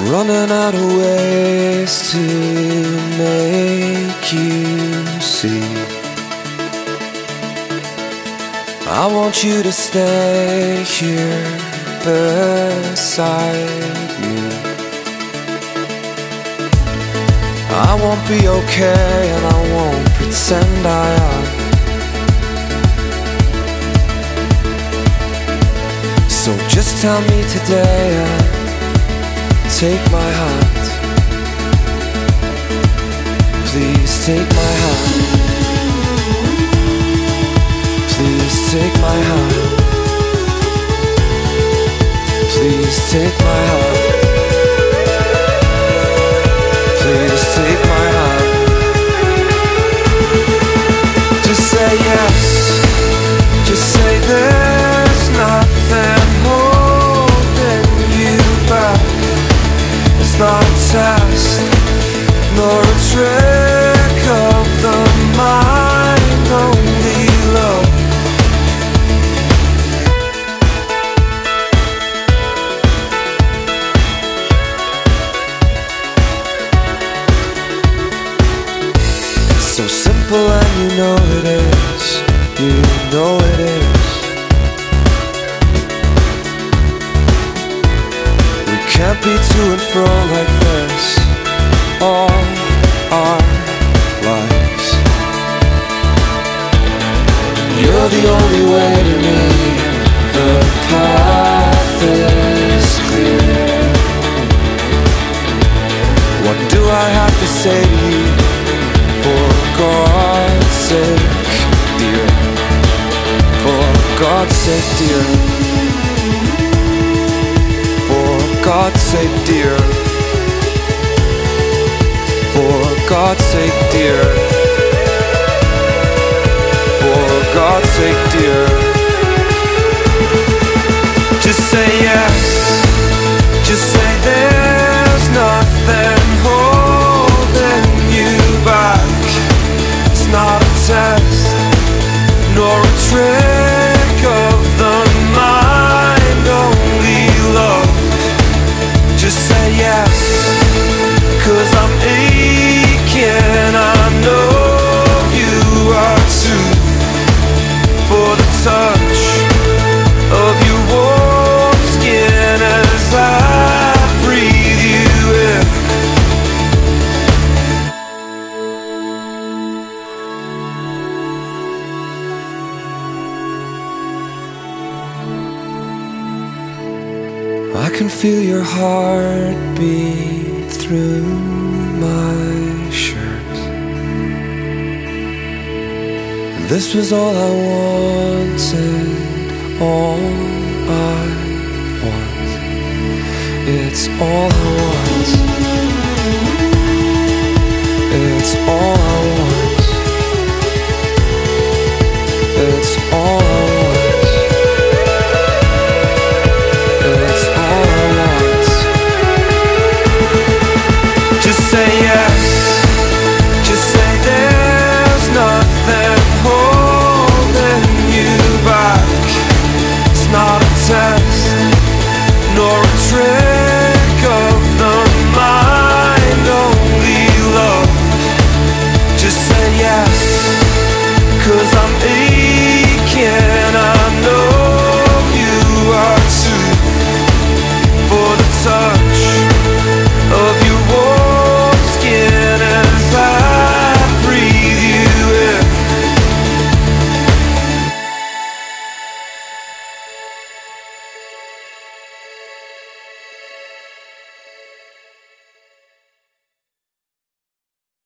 Running out of ways to make you see. I want you to stay here beside me. I won't be okay and I won't pretend I am. So just tell me today and take my hand. Please take my hand. Please take my hand. Please take my hand. Please take my hand. Just say yes. Just say there's nothing holding you back. It's not a test, nor a trick of the mind, only love. It's so simple and you know it is. You know it is. Can't be to and fro like this all our lives. You're the only way to me. The path is clear. What do I have to say to you? For God's sake, dear. For God's sake, dear. For God's sake, dear. For God's sake, dear. For God's sake, dear. Just say yes. Just say there's nothing holding you back. It's not a test, nor a trick of the mind, only love. Just say yes, 'cause I'm aching, I know you are too. For the touch of your warm skin as I breathe you in. I can feel your heartbeat through my shirt. And this was all I wanted, all I want. It's all I want. It's all I want.